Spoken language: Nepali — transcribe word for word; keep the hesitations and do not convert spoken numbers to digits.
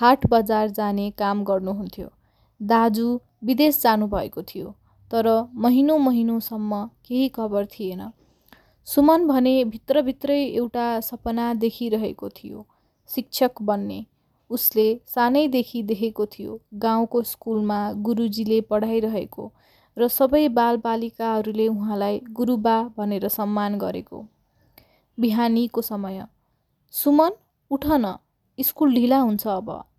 हाट बजार जाने काम गर्नुहुन्थ्यो। दाजु विदेश जानुभएको थियो, तर महिनौ महिनौसम्म केही खबर थिएन। सुमन भने भित्रभित्रै एउटा सपना देखिरहेको थियो, शिक्षक बन्ने। उसले सानैदेखि देखेको थियो गाउँको स्कुलमा गुरुजीले पढाइरहेको र सबै बालबालिकाहरूले उहाँलाई गुरुबा भनेर सम्मान गरेको। बिहानीको समय, सुमन उठ न, स्कुल ढिला हुन्छ अब।